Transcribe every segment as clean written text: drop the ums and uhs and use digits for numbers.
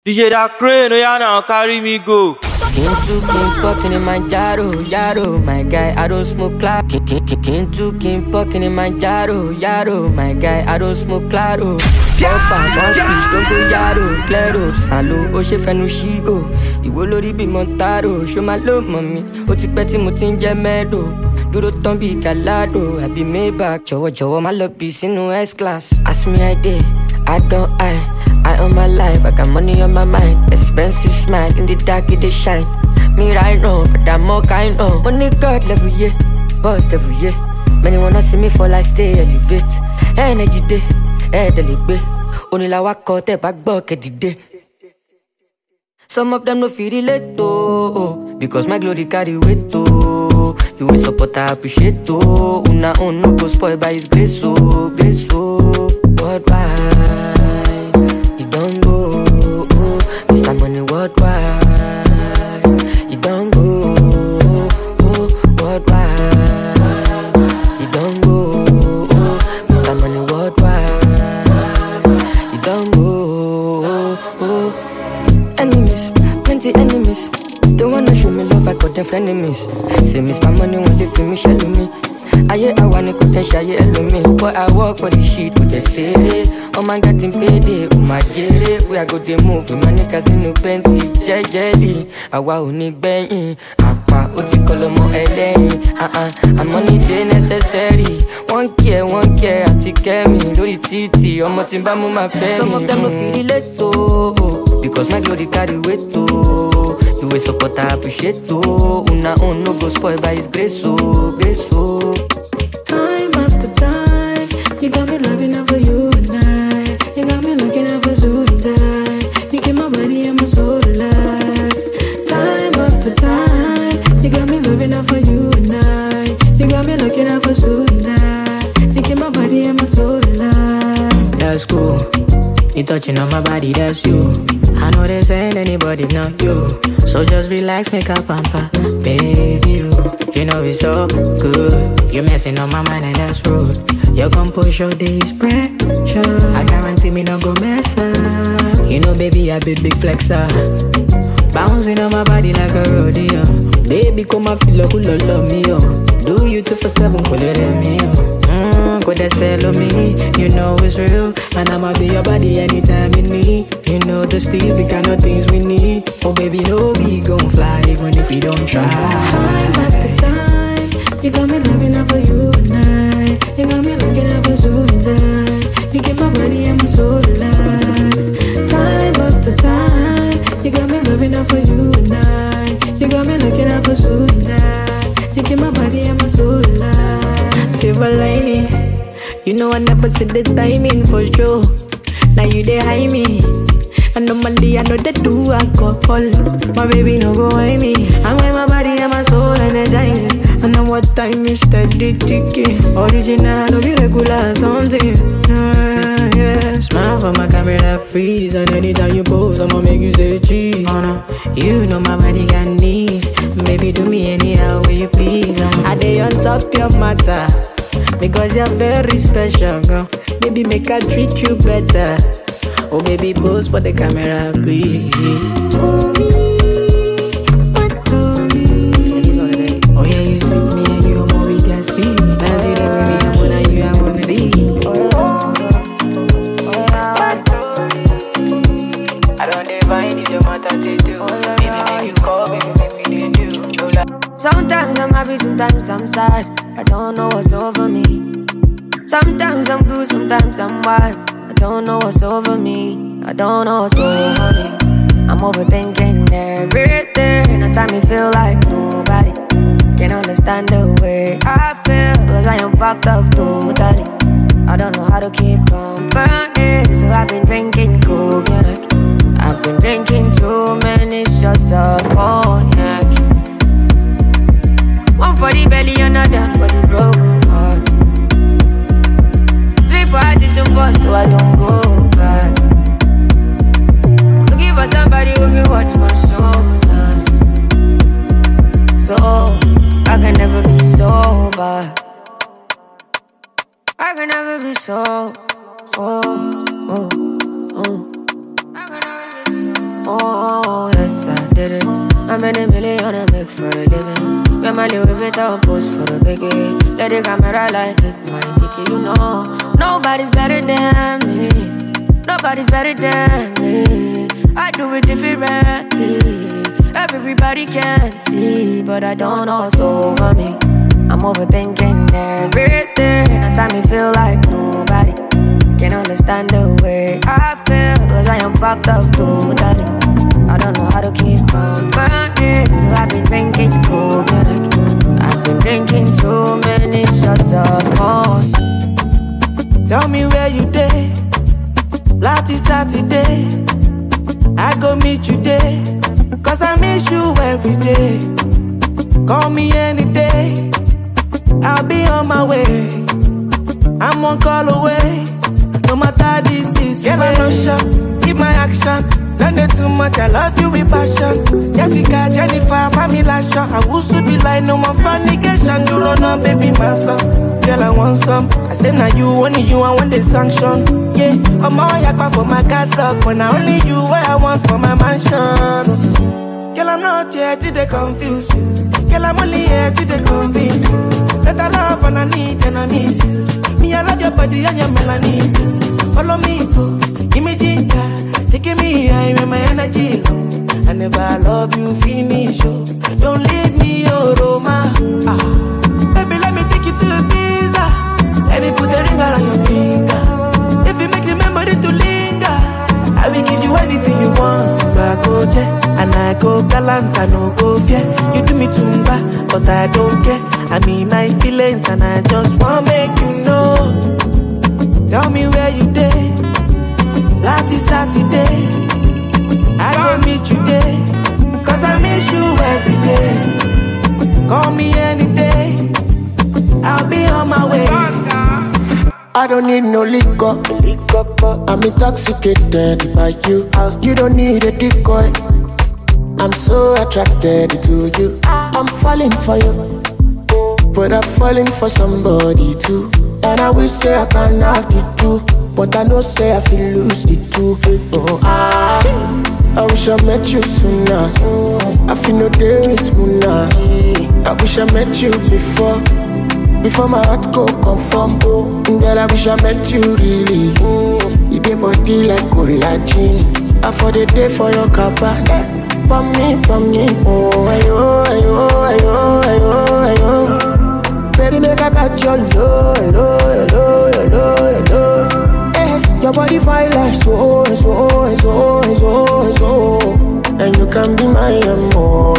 DJ that crane, oh yeah now, carry me go. Into King Pokin in my Yaro, my guy, I don't smoke cloud. Into King Pokin in my Yaro, my guy, I don't smoke cloud. Four pounds, one speech, don't go Yaro, Claro, Salo, Oshe Fenushigo. Iwo lori bi Montaro, show my love, mommy. O ti pẹ́ tí mo ti ń jẹ mẹ́dò. Dúró tán bí Galado, àbí Maybach. Jọ̀wọ́ má lọ bí sínú S-Class. Ask me I did, I don't I own my life, I got money on my mind. Expensive smile, in the dark it shine. Me right now, but I'm more kind of. Money God level, yeah, boss level, yeah. Many wanna see me fall, I stay elevate. Energy day, delibe. Only la wa kote back bucket the day. Some of them no feel relate to, because my glory carry weight to. You will support, I appreciate to. Una no go spoil by his grace, so grace, so. Worldwide. Don't go, Mr. Money worldwide. You don't go, worldwide. You don't go, Mr. Money worldwide. You don't go. Enemies, plenty enemies. They wanna show me love, I got them frenemies. Say Mr. Money won't live for me, shelling me. I wanna go and shy me, but I work for the shit with the city. Oh my God, in payday, oh my jelly. We are go to move, my niggas in no Bentley, jelly. I want to bang, Apa, Uti Colomo, LA. I'm money day necessary. One care, I take care me. Do the TT, I'm not in Bamu, my family. Some of them no feel relate to, because my glory carry weight to. You will support, I appreciate to. Una no go spoil by his grace, so grace, so. Time after time, you got me loving over you and I. You got me looking out for soon die. You keep my body and my soul alive. Time after time, you got me loving out for you and I. You got me looking out for soon die. You keep my body and my soul alive. That's cool. You touching on my body, that's you. I know this ain't anybody, not you. So just relax, make up, pamper, baby. You know it's so good. You're messing on my mind and that's rude. Your composure days pressure. I guarantee me don't go mess up. You know, baby, I be big flexer. Bouncing on my body like a rodeo. Baby, come and feel like you love me, oh. Do you 2-for-7, call it me, oh. Could they sell me? You know it's real. And I'ma be your body anytime in me. You know the steez, the kind of things we need. Oh baby, no, we gon' fly even if we don't try. Time after time, you got me loving out for you and I. You got me looking out for soon die. You keep my body and my soul alive. Time after time, you got me loving out for you and I. You got me looking out for soon die. You keep my body and my soul alive. Silver lining, you know I never see the timing for sure. Now you dey hide me. And normally I know they do alcohol. My baby no go hide me. I'm with my body and my soul energizing. I know what time is steady ticking. Original, no be regular something. Yeah. Smile for my camera freeze. And anytime you pose, I'ma make you say cheese. Oh no, you know my body got needs. Baby do me anyhow way you please. I dey on top your matter, because you're very special, girl. Baby, make I treat you better. Oh, baby, pose for the camera, please. Oh, yeah, you see me and you, more we can speak. As you there with me, I'm gonna you, I wanna see. I don't define it's your matter to do. Baby, make you call, baby, make me do. Sometimes I'm happy, sometimes I'm sad. I don't know what's over me. Sometimes I'm good, sometimes I'm wild. I don't know what's over me. I don't know what's over me. I'm overthinking everything. At time me feel like nobody can understand the way I feel, cause I am fucked up totally. I don't know how to keep company, so I've been drinking cognac. I've been drinking too many shots of cognac. One for the belly, another for the broken heart. Three for addition for so I don't go back. Looking for somebody who can watch my shoulders, so I can never be sober. I can never be so. I can never be so. Oh, yes, I did it. I made $1 million I make for a living. Wear my Louis Vuitton post for the biggie. Let the camera like hit my titty, you know. Nobody's better than me. Nobody's better than me. I do it differently. Everybody can see, but I don't know what's over me. I'm overthinking everything. At time me feel like nobody can understand the way I feel, cause I am fucked up totally. I don't know how to keep company, so I've been drinking coconut. I've been drinking too many shots of wine. Tell me where you day. Last Saturday I go meet you there, cause I miss you every day. Call me any day, I'll be on my way. I'm 1 call away, no matter the situation. Girl, I'm not sure, keep my action. Don't do too much, I love you with passion. Jessica, Jennifer, family last shot. I will soon be like no more fornication. You run on, baby, my son. Girl, I want some. I say now you, only you, I want the sanction. Yeah, I'm all yakpa for my catalog, but now only you, what I want for my mansion. Girl, I'm not here to they confuse you. Girl, I'm only here to they convince you that I love and I need and I miss you. Me, I love your body and your melanin. Follow me, go, give me ginger. Taking me high with my energy low. I never love you, finish, oh. Don't leave me, oh, Roma. Baby, let me take you to Ibiza. Let me put a ring around your finger. If you make the memory to linger, I will give you anything you want. If I go there, and I go galant, I no go fear. You do me tumba, but I don't care. I mean my feelings, and I just wanna make you know. Tell me where you day. Last Saturday I go meet you there, cause I miss you every day. Call me any day, I'll be on my way. I don't need no liquor, I'm intoxicated by you. You don't need a decoy, I'm so attracted to you. I'm falling for you, but I'm falling for somebody too. And I wish say I can have the two, but I know say I feel lose the two. Oh, I wish I met you sooner. I feel no day with Muna. I wish I met you before my heart go conform. Girl, I wish I met you really. You get body like collagen. I for the day for your cabin. Pum me. Oh, ayo, ayo, ayo, ayo, ayo. Baby, make I catch your love. Your body fine like so. And you can be my more.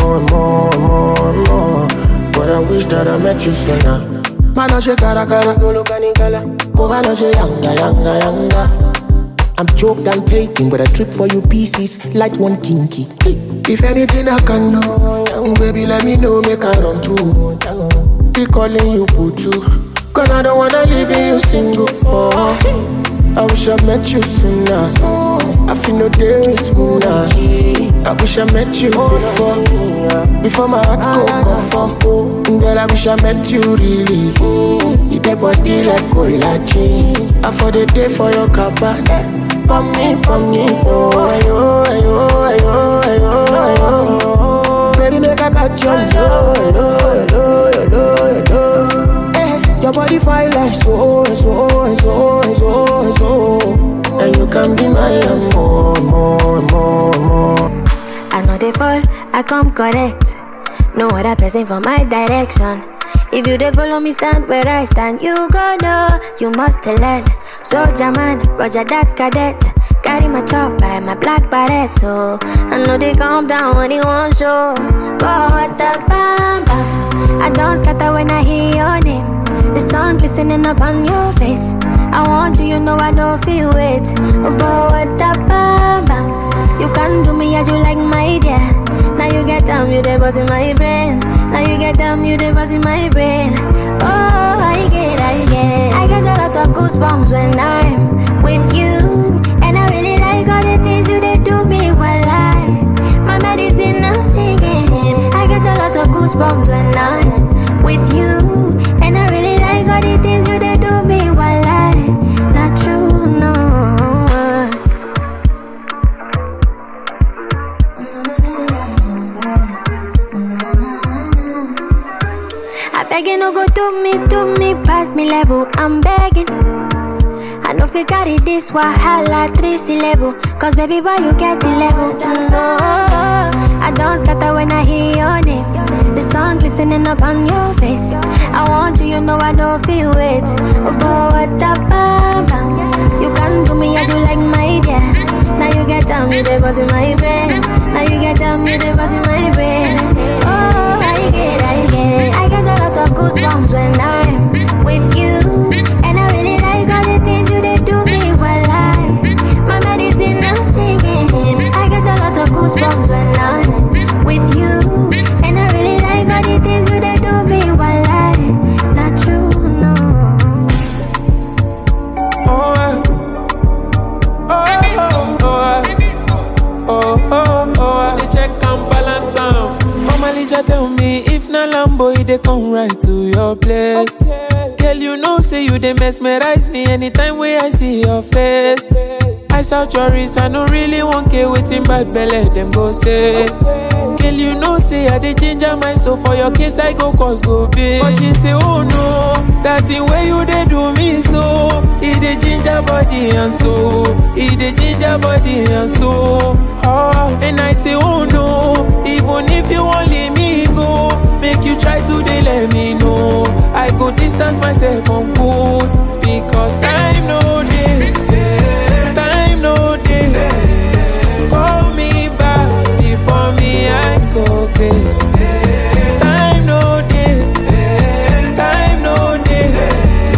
But I wish that I met you sooner. Manoche cara. Go manoche yanga. I'm choked and taking, but I trip for you pieces like one kinky. If anything I can know, baby, let me know, make I run through. Be calling you Putu, cause I don't wanna leave you single. Oh, I wish I met you sooner. I feel no day with Muna. I wish I met you before my heart go conform. Girl, I wish I met you really. You get body like collagen. I for the day for your cabin. Pum me. Oh, ayo. Baby, make I catch your love. Your body fine like so. And you can be my more. I know they fall, I come correct. No other person for my direction. If you dey follow me, stand where I stand. You go know, you must learn. Soldier man, Roger that cadet. Carry my chop by my black barret. So I know they calm down when they want show. But the bam bam, I don't scatter when I hear your name. The sun glistening up on your face. I want you, you know I don't feel it. Forward the bam bam, you can do me as you like, my dear. Now you get down, you dey bust in my brain. Now you get down, you dey bust in my brain. Oh, I get a lot of goosebumps when I'm with you. And I really like all the things you dey do me while my medicine I'm singing. I get a lot of goosebumps when I'm with you. And I really like all the things you dey do me. Not true, no. Baby, no go do me, pass me level, I'm begging. I know if you got it, this wahala, 3 syllable. Cause baby boy, you get the level. No, I don't scatter when I hear your name. The song glistening up on your face. I want you, you know I don't feel it. For what the bam. You can do me as you like, my dear. Now you get down, me the buzz in my brain. Now you get down, me the buzz in my brain. Oh, I get a lot of goosebumps when I'm with you. And I really like all the things you they do me while my medicine I'm singing. I get a lot of goosebumps when I'm with you. And I really like all the things you they do me while not true, no. They check and balance out. Mama Lisha tell me if na Lambo, they come right to your place. Girl, you know say you they mesmerize me anytime when I see your face. I saw your wrist, I don't really want to waiting bad belly, them go say. Girl, you know say I dey ginger my soul for your case, I go cause go big. But she say, oh no, that's the way you dey do me so. It dey ginger body and soul. It dey ginger body and soul. Oh, and I say, oh no, even if you won't let me go, make you try to dey let me know. I go distance myself from good because time no day, time no day. Call me back before me I go crazy. Time no day, time no day.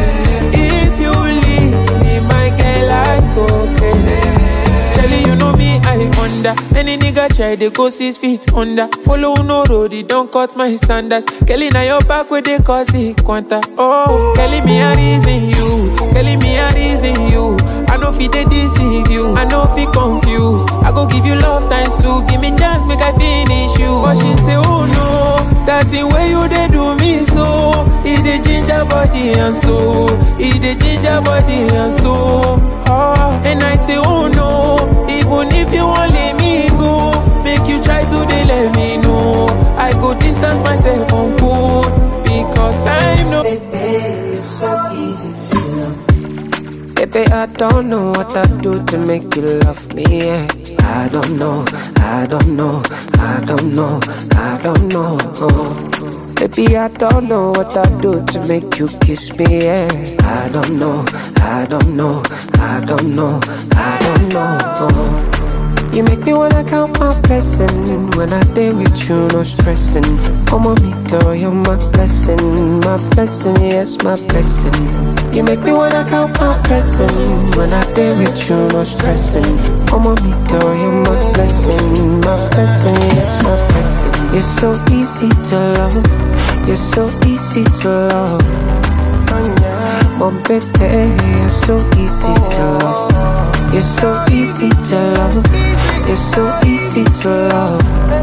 If you leave me, my girl, I go crazy. Telling you know me, I under. Any nigga try, they go 6 feet under. Follow no road, it don't cut my sandals. Kelly, now your back where they cause it quanta. Oh, Kelly, me a reason you. Kelly, me a reason you. I know fi they deceive you. I know fi confused. I go give you love times 2. Give me chance, make I finish you. But she say, oh no, that's the way you they do me so. It the ginger body and soul. It the ginger body and soul. Oh, and I say, oh no, even if you won't let me go, make you try to they let me know. I go distance myself from good because time no. Baby, it's so easy to love. Baby, I don't know what I do to make you love me. Yeah. I don't know, I don't know, I don't know, I don't know. Baby, I don't know what I do to make you kiss me. Yeah. I don't know, I don't know, I don't know, I don't know. You make me wanna count my blessings. When I day with you, no stressing. Oh mommy girl, you're my blessing, yes, my blessing. You make me wanna count my blessings. When I day with you, no stressing. Oh mommy girl, you're my blessing, yes, my blessing. You're so easy to love, you're so easy to love. Oh baby, you're so easy to love. You're so easy to love. You're so easy to love.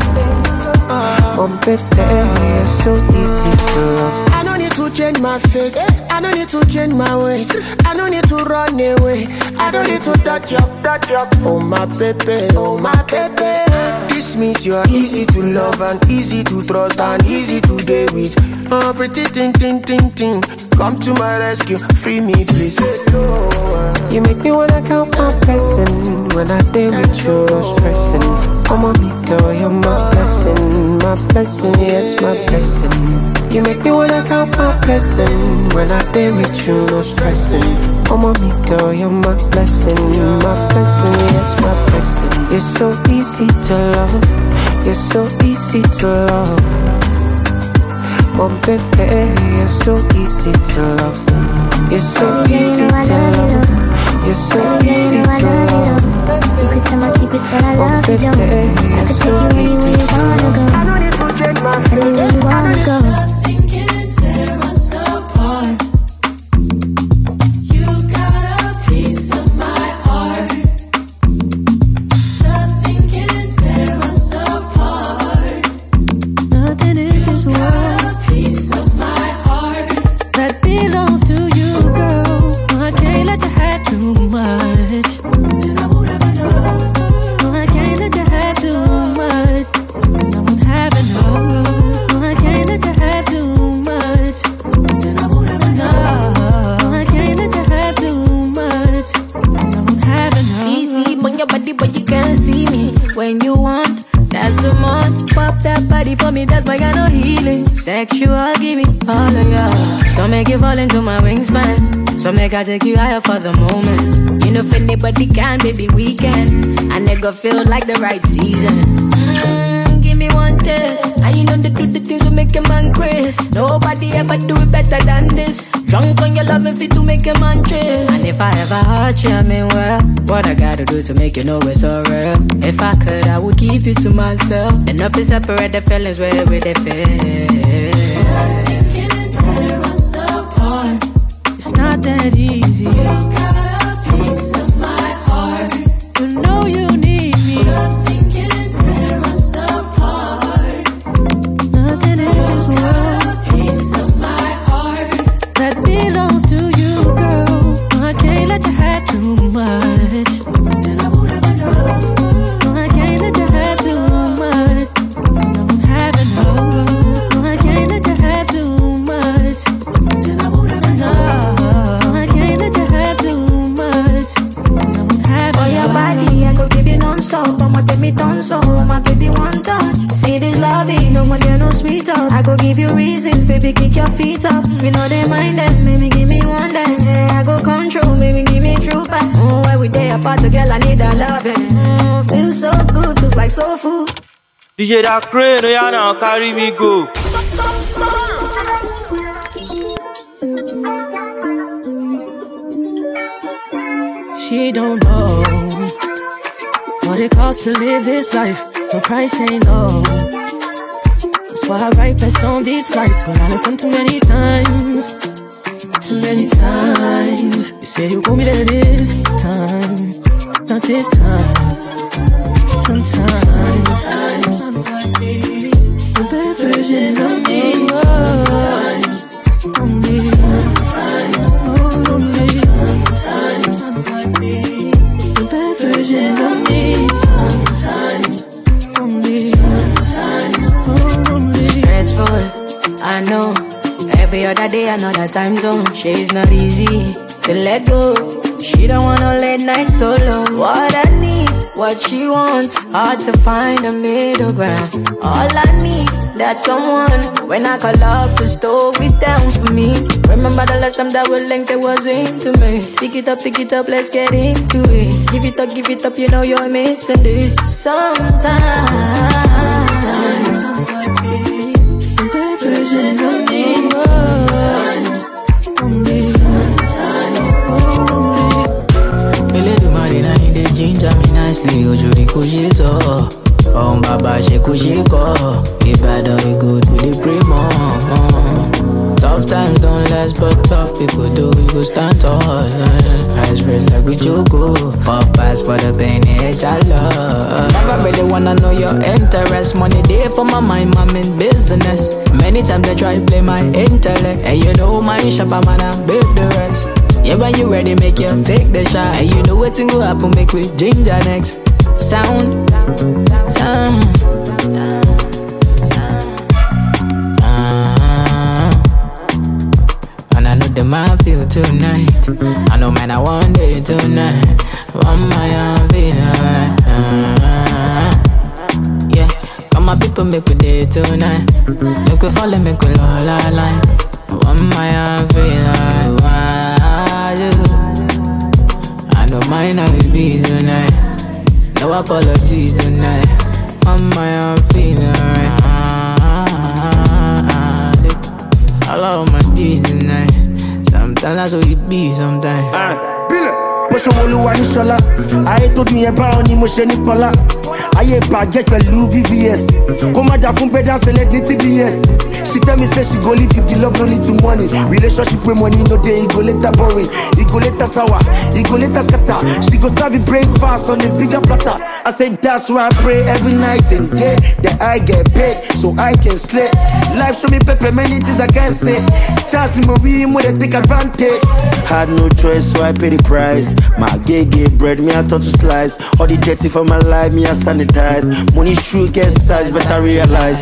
Oh baby, you're so easy to love. I don't need to change my face. I don't need to change my ways. I don't need to run away. I don't need to touch up. Oh my baby, oh my baby. This means you are easy to love and easy to trust and easy to deal with. Oh pretty ting. Come to my rescue, free me please. You make me wanna count my blessings. When I day with you, no stressing. Oh mommy girl, you're my blessing, yes, my blessing. You make me wanna count my blessings. When I day with you, no stressing. Oh mommy girl, you're my blessing, yes, my blessing. You're so easy to love, you're so easy to love. Oh baby, you're so easy to love. You're so easy to love. You're so easy to love. You could tell my secrets, but I love you, don't. I could take you anywhere you wanna go. I don't need to change my face. Anywhere you wanna go. Nothing can tear us apart. You got a piece of my heart. Nothing can tear us apart. Nothing in this world that belongs to you, girl. I can't let you have too much, and I won't ever know. I can't let you have too much, and I won't have enough. I can't let you but you can't see me. When you want, that's the month. Pop that body for me, that's my kind of healing. Sexual, give me all of ya. So make you fall into my wingspan. So make I take you higher for the moment. You know if anybody can, baby, we can. I never feel like the right season. Give me one test. And you know they do the things to make a man crazy. Nobody ever do it better than this. Drunk on your love and fit to make a man chill. And if I ever hurt you, I mean well, what I gotta do to make you know it's so real. If I could, I would keep you to myself. Enough to separate the feelings where they feel. Nothing can tear us apart. It's not that easy. You got a piece of my heart. You know you need me. Nothing can tear us apart. Nothing in this world. A piece of my heart that belongs to you, girl. I can't let you have too much. Then I won't ever know. I can't let you have too much. I won't have enough. I can't let you have too much. Then I won't ever know. I can't let you have too much. I won't have enough. For your body, I go give you non-stop. I'ma take me tons off. I'ma give you one touch. See this love, no one there, no sweet talk. I go give you reasons, baby, kick your feet up. We know they mind them, maybe give me one dance. Yeah, I go control, baby, give me true back. Oh, every day apart, girl, I need a loving. Feels so good, feels like soul food. DJ Da Crane, oh yeah now, carry me go. She don't know what it costs to live this life. The price ain't low. That's why I write best on these flights. But I left too many times. Too many times. You say you want me there this time. Not this time. Sometimes the bad version of me. Sometimes on me. Sometimes on me. Sometimes the bad version of me. Sometimes on me. Sometimes on me. Stressful, I know. Every other day, another time zone. She's not easy to let go. She don't want no late night solo. What I need, what she wants. Hard to find a middle ground. All I need, that's someone. When I call up to store it down for me. Remember the last time that we linked, it was intimate. Pick it up, let's get into it. Give it up, you know you're missing it. Sometimes the version of me. Sometimes on me. Marina in the ginger me nicely. Ojuri kujizo. Baba sheko. Ibadan we good with the primo. Tough times don't last, but tough people do. We go stand tall. Eyes red like we jogo. Puff pass for the pain, I love. Never really wanna know your interest. Money there for my mind, I'm in business. Many times they try to play my intellect. And you know my shop, I'm gonna build the rest. Yeah, when you ready, make you take the shot. And you know what thing will happen, make we ginger next. Sound. And I know the man feel tonight. I know man, I want it tonight. One my feel alright. Yeah, come on people, make we day tonight. Make we follow, make we all line. One my feel alright. I know mine I will be tonight. No apologies tonight. On my own feeling right. I love my D's tonight. Sometimes that's what it be sometimes. Bọ́sọ̀ olúwa ní ṣọlá, ayé tó dùn yẹn báwọn ni mo ṣe ní pọ́lá. Ayé bàjẹ́ pẹ̀lú VVS, kó má jà fún bẹ́dá sẹ́lẹ̀ ní TBS. She tell me say she go leave if the love no lead to money. Relationship with money no day, it go later boring. It go later sour, it go later scatter. She go serve it breakfast on a bigger platter. I say that's why I pray every night and day that I get paid so I can slay. Life show me pepper, many things I can't say. Chance to move in when they take advantage. Had no choice, so I pay the price. My gay bread, me I turn to slice. All the dirty for my life, me I sanitize. Money true, get size, better realize.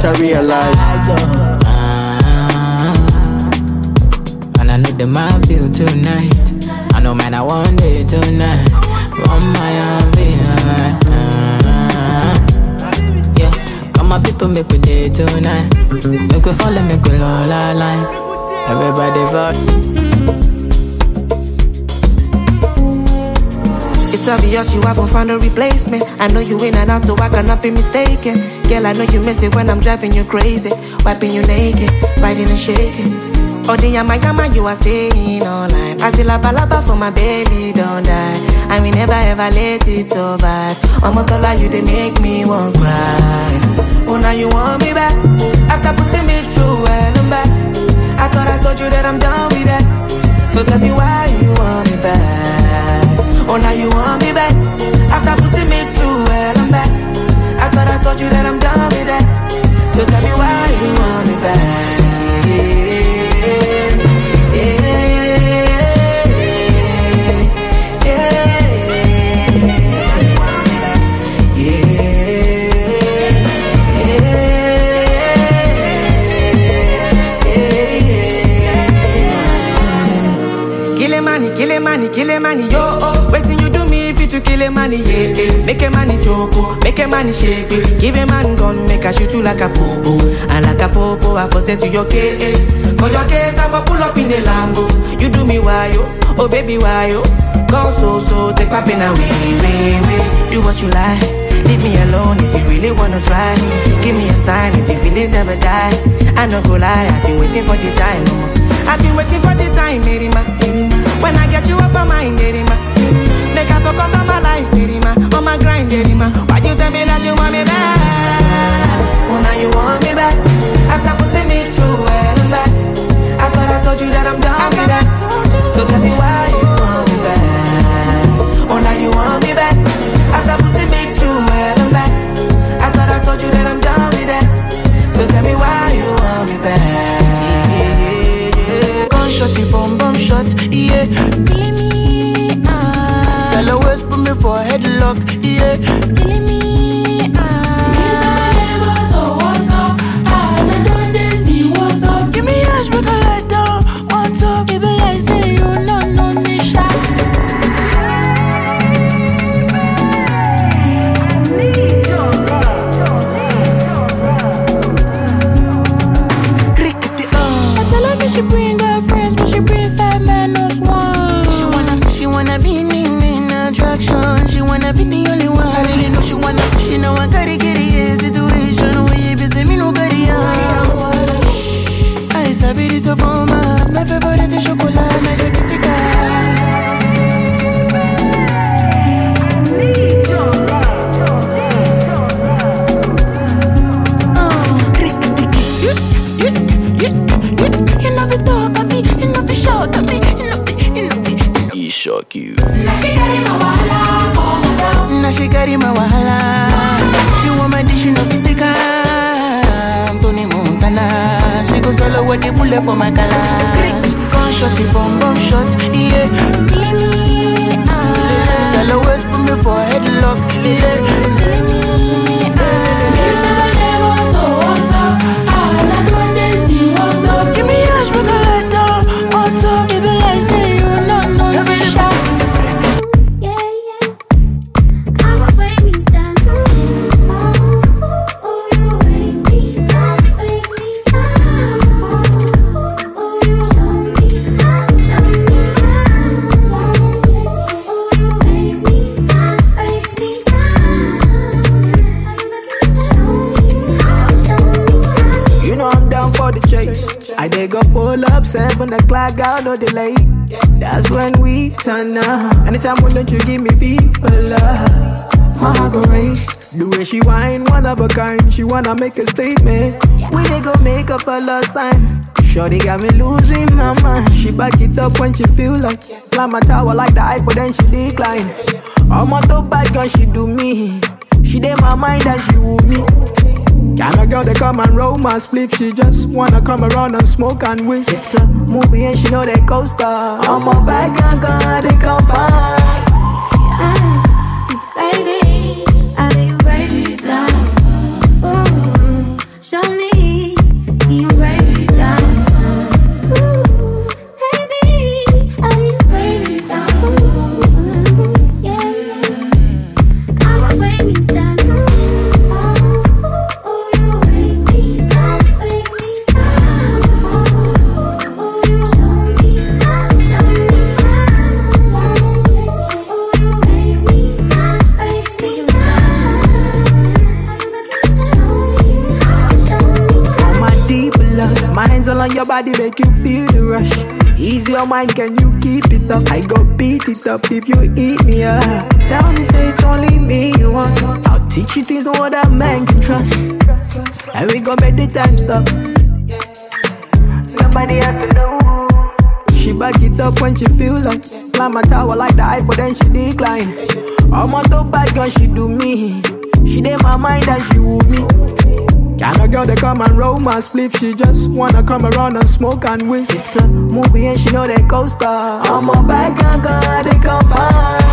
And I know the man feel tonight. I know man, I want it tonight. Want my own feel. Yeah, come my people make we day tonight. Make we follow, make we all line. Everybody vibe. It's obvious you haven't found a replacement. I know you in and out, so I cannot be mistaken. Girl, I know you miss it when I'm driving you crazy. Wiping you naked, riding and shaking. Oh, the yama you are saying online. I see la balaba for my belly, don't die. I will never ever let it survive. I'm a color, you they make me want cry. Oh, now you want me back. After putting me through hell and back. I thought I told you that I'm done with that. So tell me why you want me back. Oh, now you want me back. After putting me through hell and back. I thought I told you that I'm done with that. So tell me why you want me back. Kill a money, yo, oh. Waiting you do me if you to kill a money, yeah, yeah. Make a money joke, make a money shake, it. Give a man gun, make a shoot you like a popo. And like a popo, I for say to your case. For your case, I for pull up in the Lambo. You do me why, yo, oh baby, why, yo. Go so, take my pen away, do what you like. Leave me alone if you really wanna try. Give me a sign if the feelings ever die. I no go lie, I've been waiting for the time, I've been waiting for the time, Merima. When I get you off my mind, Merima. Make I focus on my life, Merima. On my grind, Merima. Why you tell me that you want me back? Oh, now you want me back. After putting me through hell and back. I thought I told you that I'm done with that. So tell me why you want me back. Oh, now you want me back. After putting me through hell and back. I thought I told you that I'm done with that. So tell me why you want me back. Gunshot, bomb shot, yeah. Killing me, Girl, always put me for a headlock, yeah. killing me, Give me ash, make a light down. On top, baby, like say you no need shot. I tell her me she bring her friends, but she bring 5 minus 1. She wanna be me, attraction. She wanna be the only one. I really know she know I gotta get it, situation. When you busy, me nobody else. I sabi this up on my favorite is chocolate, my Kitty Kat. You know the talk of me, you know the shout of me, you know the. He shock you. Now she got in my wahala, oh my God. Now she got in my wahala. She want my dish, you know the I'm Tony Montana. She go solo with the bullet for my color. Gunshot, bomb shot, yeah. Killing me, Girl, always put me for a headlock, yeah. killing me, Give me ash, make a light down. On top, baby, like say you no need shot. Yeah, yeah. I will weigh me down. Oh, you weigh me down, weigh me down. Oh, you show me how, show me how. Oh, you weigh me down, weigh me down. Show me how. You know I'm down for the chase. I dig up, pull up, 7 o'clock, out no delay. That's when we turn up. Anytime we let you give me fever, my heart go race. The way she whine, one of a kind. She wanna make a statement. We they go make up for last time. Shorty got me losing my mind. She back it up when she feel like climb my tower like the Eiffel, then she decline. I'm on the bad gun, she do me. She did my mind and she woo me. Kind of girl, they come and roll my spliff. She just wanna come around and smoke and whiz. It's a movie and she know they co-star. I'm a bad gun, they come fine. Baby, how do you break me down? Ooh, show me, you break me down. Ooh, baby, how do you break me down? Ooh, yeah. on your body make you feel the rush. Ease your mind, can you keep it up? I go beat it up if you eat me up. Tell me, say it's only me you want. I'll teach you things no other man can trust. And we gon' make the time stop. Nobody has to know. She back it up when she feel like climb a tower like the Eiffel, then she decline. I'm on the bad girl, she do me. She did my mind and she woo me. Can a girl they come and roll my sleeve? She just wanna come around and smoke and whiz. It's a movie and she know they co-star. I'm a bad girl, they come fine.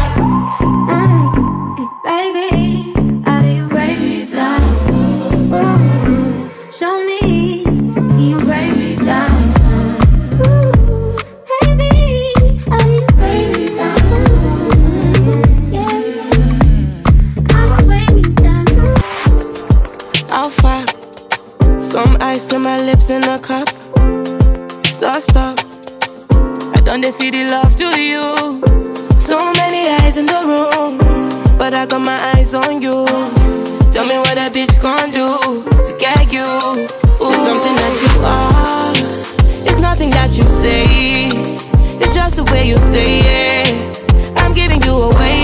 Baby, how do you break me down? Ooh, show me you break me down. Ooh, baby, how do you break me down? Yeah, how do you break me down? How far? Some ice on my lips in a cup. So stop. I don't see the love to you. So many eyes in the room, but I got my eyes on you. Tell me what a bitch gon' do to get you. Ooh, something that you are. It's nothing that you say. It's just the way you say it. I'm giving you away.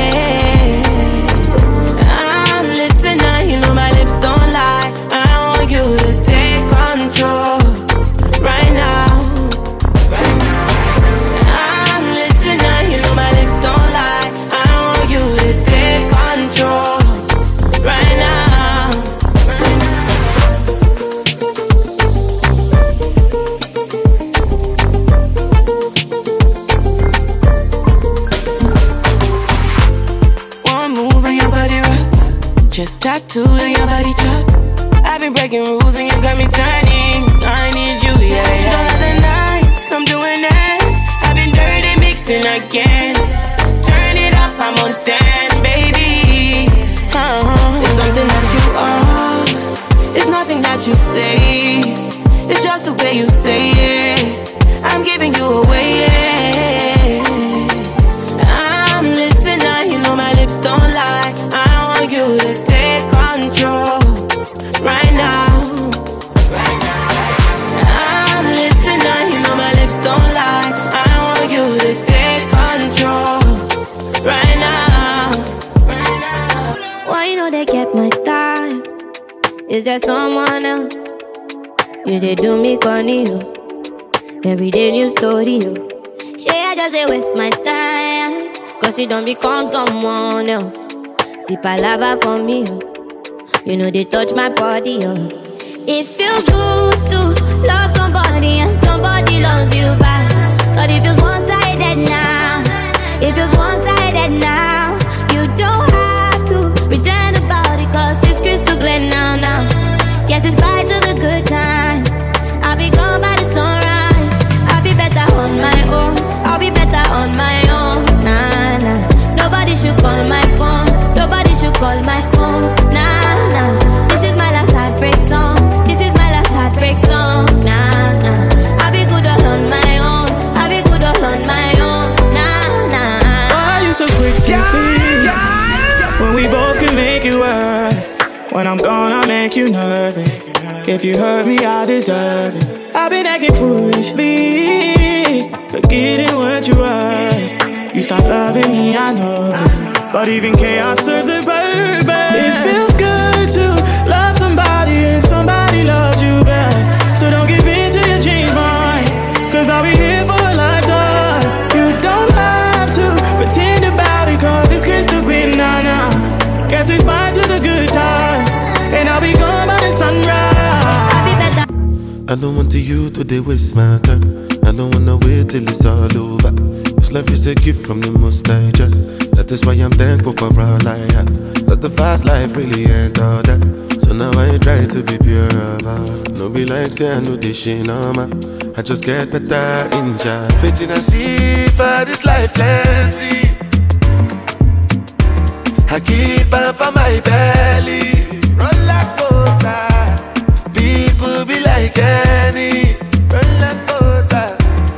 I'm lit tonight, you know my lips don't lie. I want you to take control right now. I'm lit tonight, you know my lips don't lie. I want you to take control right now. One move and your body rock. Just tattoo and your body chop. I've been breaking rules and you got me turning. I need you, yeah, yeah. Those are the nights, come doing it. I've been dirty mixing again. Turn it up, I'm on 10, baby. It's something that you are. It's nothing that you say. It's just the way you say it. I'm giving you away, yeah. I'm lit tonight, you know my lips don't lie. I want you to take control right now. I'm lit tonight, you know my lips don't lie. I want you to take control right now. Why you know they get my time? Is there someone else? You they do me corny, yo. Every day new story, yo. Say I just they waste my time, cause you don't become someone else. See palava for me, yo. You know they touch my body, yo. It feels good to love somebody and somebody loves you back. But it feels one-sided now. It feels one-sided now. You don't have to pretend about it, cause it's crystal clear now, now. Yes, it's bye to the good times. I'll be gone by the sunrise. I'll be better on my own. I'll be better on my own. Nah, nah. Nobody should call my phone. Nobody should call my phone. Nah, nah. This is my last heartbreak song. This is my last heartbreak song. Nah, nah. I'll be good all on my own. I'll be good all on my own. Nah, nah. Why you so quick to leave? When we both can make it work. When I'm gone, I'll make you nervous. If you hurt me, I deserve it. I've been acting foolishly, forgetting what you were. You stopped loving me, I know this. But even chaos serves a purpose. It feels good to love somebody and somebody loves you back. So don't give in till you change mine, cause I'll be here for a lifetime. You don't have to pretend about it, cause it's crystal clear now, now. Guess it's mine to the good times, and I'll be gone by the sunrise. I don't want you to waste my time. I don't wanna wait till it's all over. This life is a gift from the Most High Jah. That is why I'm thankful for all I have. Cause the fast life really ain't all that. So now I try to be pure of heart. No be like say I know this shit no man. I just get better in Jah. Waiting I see for this life plenty. I keep on for my belly. Roller coaster. People be like any roller coaster.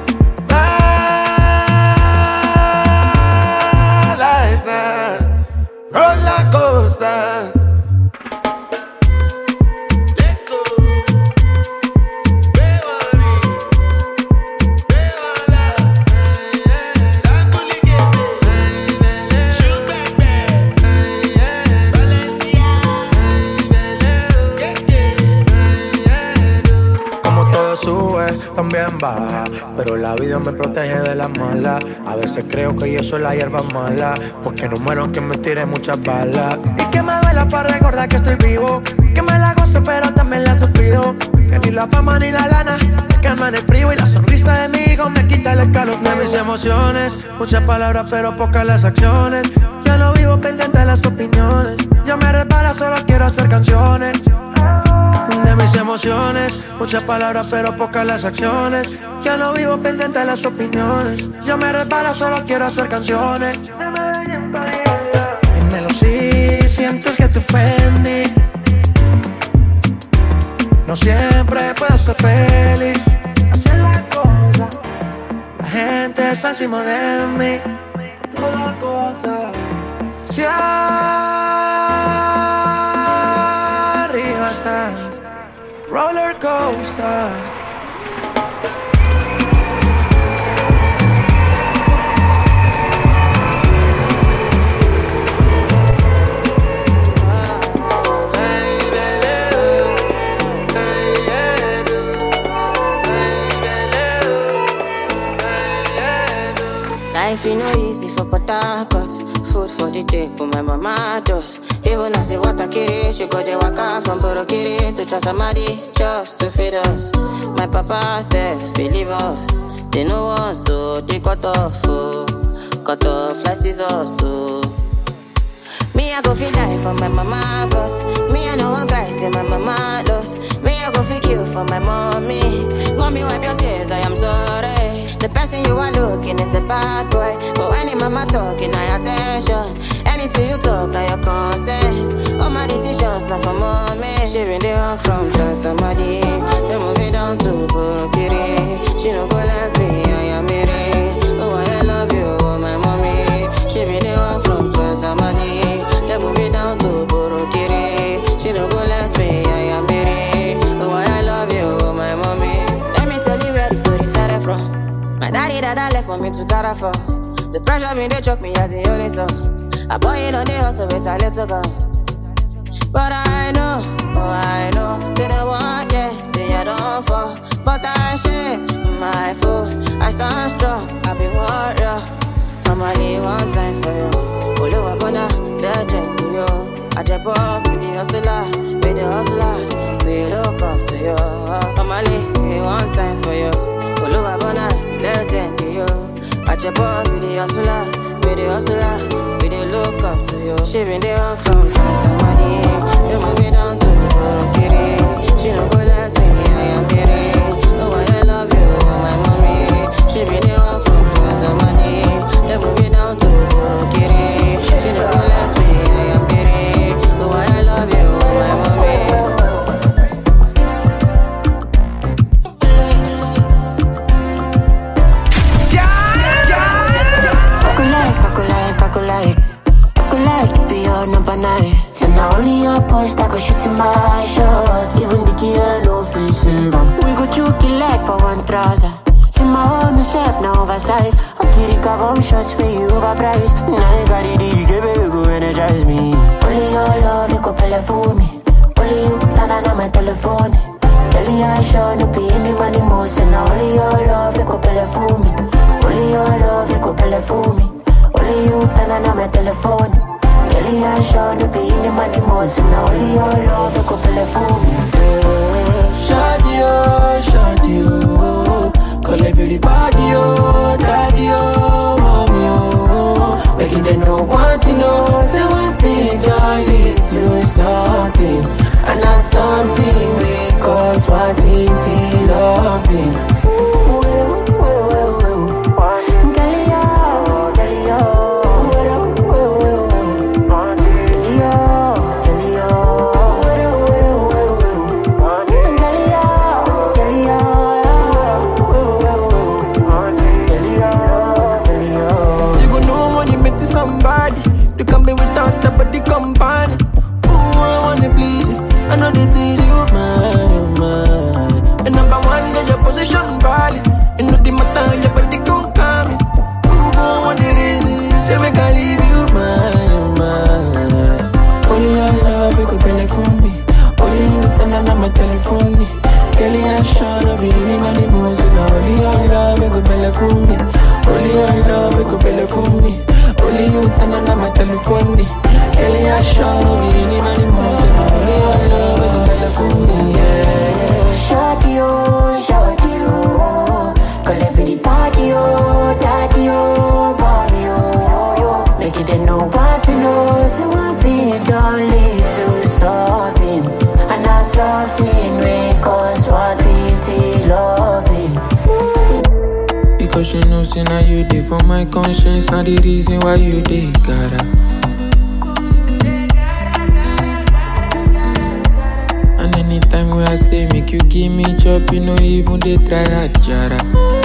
My life now, roller coaster. Let go. en baja, pero la vida me protege de las malas. A veces creo que yo soy la hierba mala, porque no muero que me tire muchas balas. Y que me duela para recordar que estoy vivo, que me la gozo pero también la he sufrido, que ni la fama ni la lana me calman el frío, y la sonrisa de mi hijo me quita el escalofrío. De mis emociones, muchas palabras pero pocas las acciones. Ya no vivo pendiente de las opiniones, ya me repara, solo quiero hacer canciones. De mis emociones, muchas palabras pero pocas las acciones. Ya no vivo pendiente de las opiniones, ya me repara, solo quiero hacer canciones. Dímelo si sientes que te ofendí, no siempre puedo estar feliz. Hacer la cosa, la gente está encima de mí. Toda cosa, si arriba estás, roller coaster. Life ain't no easy for Patakas. Food for the table, my mama does. Even as the water carry, she go the waka from Borokiri to Trasamadi just to feed us. My papa said, believe us. They know us, so they cut off like scissors, so. Me, I go feel die for my mama, cause me, I know one cry, see my mama lost. Me, I go feel kill for my mommy. Mommy, wipe your tears, I am sorry. The person you are looking is a bad boy, but when your mama talking, I attention. Anything you talk, now your consent. All my decisions, not for mommy. She been the hug from somebody. They move it down to Borokiri. She no go last me, I am Miri. Oh, I love you, oh, my mommy. She been the hug from somebody. They move it down to Borokiri. She no go last me, I am Miri. Oh, I love you, oh, my mommy. Let me tell you where the story started from. My daddy left for me to care for. The pressure been they choke me as the only son. I boy it on the hustle with a little girl. But I know, say they want, yeah, say I don't fall. But I shake my foot, I stand strong, I be warrior. I'm only one time for you. Oluwa bona, legend to you. I jump up with the hustler, we look up to you. I'm only one time for you. Oluwa bona, legend to you. I jump up with the hustler, we look up to you. She been there from somebody. They move me down to Borokiri. She no go last me, I am Miri. Oh, I love you, my mommy. She been there from somebody. They move me down to Borokiri. She no go last me, I am Miri. Oh, I love you, my mommy. Like be your number 9. So now only your post I go shoot in my shots. Even the gear no face. We go choke it like for one trouser. See my own self now oversized. I carry bomb shots for you overpriced. Now you got it, baby, go energize me. Only your love you go play for me. Only you turn on my telephone. Only I show no be any money more. So now only your love you go play for me. Only your love you go play for me. Only you turn on my telephone. Only I show no be any money more. So now only your love you go play for me. Shawty, oh, call everybody, oh, daddy, oh, mommy, oh. Making them know one to know. Say one thing, don't lead to something. And not something because one thing till loving. Company. Ooh, I wanna please you. I know the things you mine. And number one, get your position valid. You know the matter, your body gon' call me. Ooh, go on the reason. Say me can leave you mine. Only your love, you could play for me. Only you turn on my telephone. Girl, I'm sure no be any money more. So now only telephone me. Only your love, we go telephone me. Only you turn on my telephone me. Ellie, I show me any money more. Only your love, we go telephone me. Yeah. Shorty, oh, shorty, oh. Call every the party, oh, daddy, oh, mommy, oh, yo. Make it they know what to know. So one thing don't lead to something. And not something we cause one thing to loving. Because you know, say now you did for my conscience. Now the reason why you did, gotta. And anytime when I say make you give me chop, you know even they try hard, jara.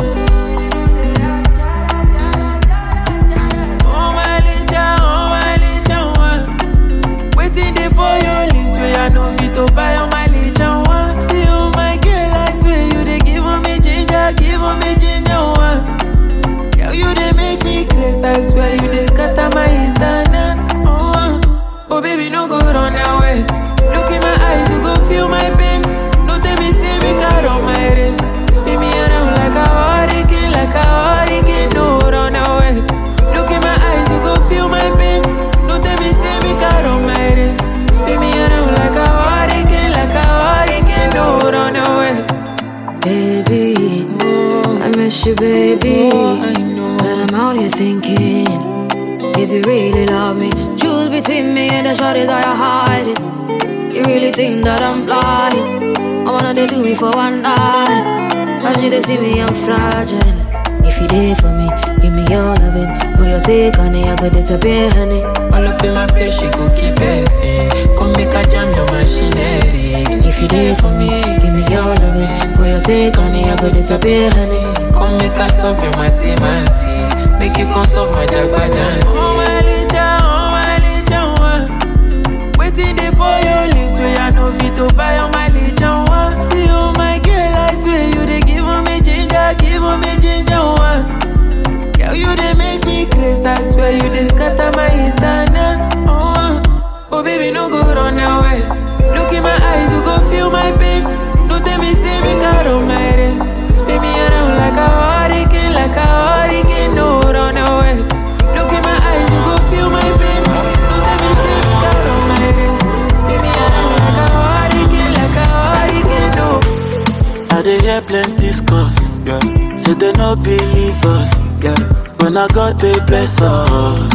Oh my little one, waiting there for your list where I know fit to buy on my little one. See oh my girl, I swear you they give me ginger one. Girl, you they make me crazy, I swear you they scatter my internet. Oh baby, no go run away. Look in my eyes, you go feel my pain. Don't tell me, say me cut on my wrist. Spin me around like a hurricane, no run away. Look in my eyes, you go feel my pain. Don't tell me, say me cut on my wrist. Spin me around like a hurricane, no run away. Baby, I miss you, baby. I know. But I'm out here thinking, if you really love me, choose between me and the shorties I hide it. You really think that I'm blind? I wanna they do me for one night. As you they see me, I'm fragile. If you there for me, give me your loving. For your sake, honey, I could disappear, honey. All up in my face, she go keep passing. Come make a jam your machinery. If you there for me, give me your loving. For your sake, honey, I could disappear, honey. Come make a solve your mathematics. Make you come solve my jagbajanti. Oh my little one, waiting there for your list where I know fit to buy on my little one. See oh my girl, I swear you they give me ginger one. Girl, you they make me crazy, I swear you they scatter my internet. Oh baby, no go run away. Look in my eyes, you go feel my pain. Don't tell me, say me cut on my wrist. Spin me around like a hurricane, no run away. Look in my eyes, you go feel my pain. Don't tell me, say me cut on my wrist. Spin me around like a hurricane, no. I dey hear plenty scores, yeah. Say they no believe us, yeah. When I got the bless us,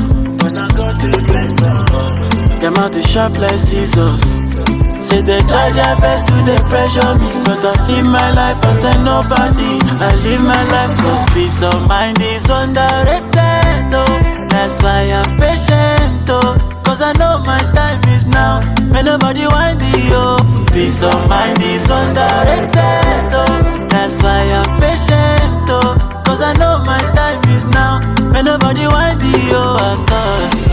them out to sharp like scissors. Say they try their best to they pressure me, but I live my life as a nobody. I live my life cause peace of mind is underrated, oh. That's why I'm patient, oh. Cause I know my time is now. May nobody want me, oh. Peace of mind is underrated, oh. That's why I'm patient, oh. Cause I know my time is now. May nobody want me, oh. I thought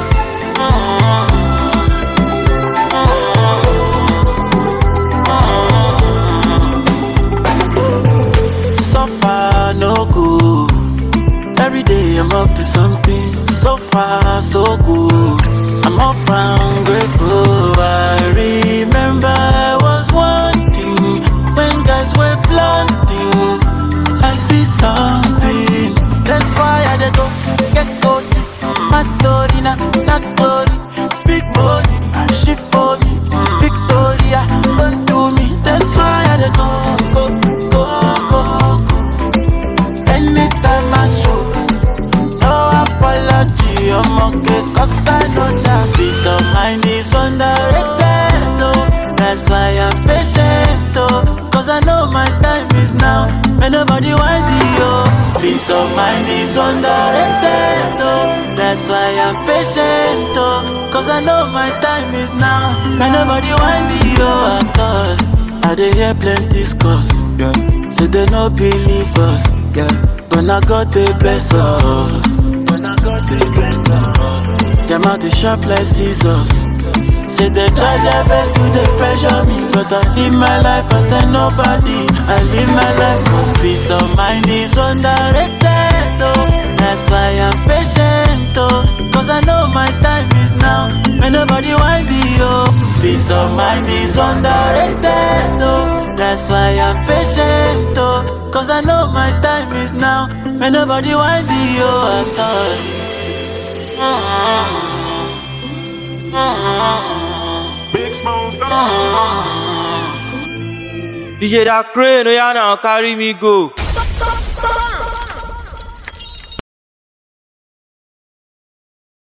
so far, no good. Every day I'm up to something. So far, so good. I'm up and grateful. I remember I was wanting when guys were flaunting. I see something. That's why I dey go get gold. My story not glory. Big money, shit for me. Victoria, don't do me. That's why I dey go. Anytime I show, no apology, I'm okay, cause I know that peace of mind is underrated, oh. That's why I'm patient, oh. Cause I know my time is now. May nobody want me, oh. Peace of mind is underrated, oh. That's why I'm patient, oh. Cause I know my time is now. May nobody want me, oh. I thought I dey hear plenty scores, yeah. Say they no believe us, yeah. When I got the bless us, them out to sharp like scissors. Say they try their best to they pressure me, but I live my life as a nobody. I live my life cause peace of mind is underrated, oh. That's why I'm patient, oh. Cause I know my time is now. May nobody want me, oh. Peace of mind is underrated, oh. That's why I'm patient, oh. Cause I know my time is now. And nobody want be your at all. Big Smoke. DJ Da Crane, oh yeah now, carry me go.